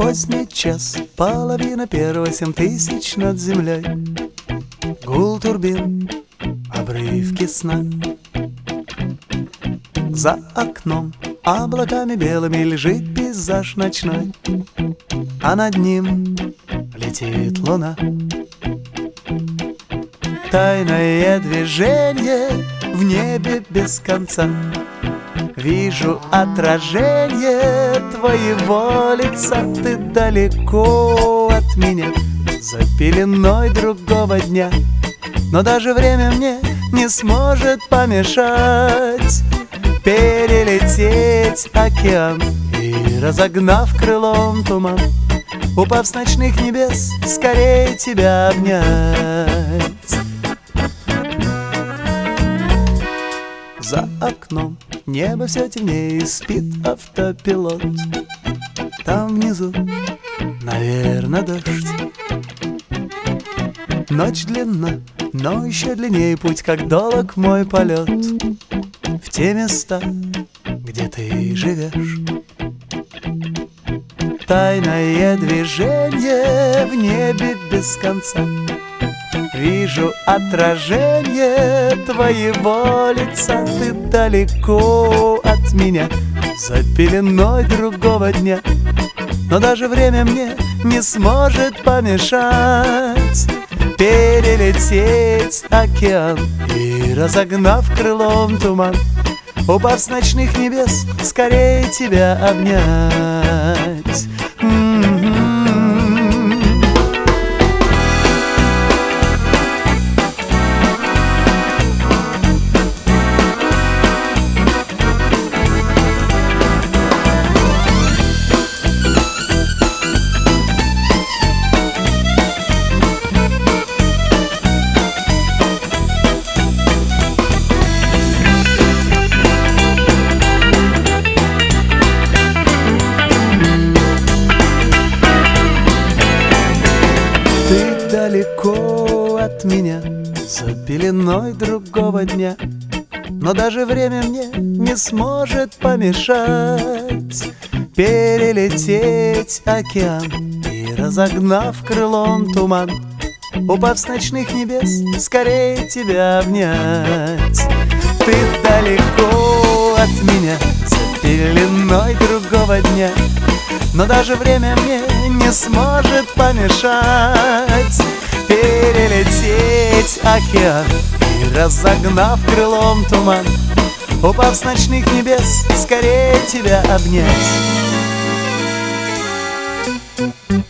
Поздний час, половина первого, 7000 над землей. Гул турбин, обрывки сна. За окном облаками белыми лежит пейзаж ночной, а над ним летит луна. Тайное движение в небе без конца. Вижу отражение твоего лица. Ты далеко от меня, за пеленой другого дня, но даже время мне не сможет помешать перелететь океан и, разогнав крылом туман, упав с ночных небес, скорее тебя обнять. За окном небо все темнее, спит автопилот. Там внизу, наверное, дождь. Ночь длинна, но еще длиннее путь, как долг мой полет в те места, где ты живешь. Тайное движение в небе без конца. Вижу отражение твоего лица. Ты далеко от меня, за пеленой другого дня, но даже время мне не сможет помешать перелететь океан и, разогнав крылом туман, упав с ночных небес, скорее тебя обнять. Ты далеко от меня, за пеленой другого дня, но даже время мне не сможет помешать перелететь океан и, разогнав крылом туман, упав с ночных небес, скорее тебя обнять. Ты далеко от меня, за пеленой другого дня, но даже время мне не сможет помешать перелететь океан и, разогнав крылом туман, упав с ночных небес, скорее тебя обнять.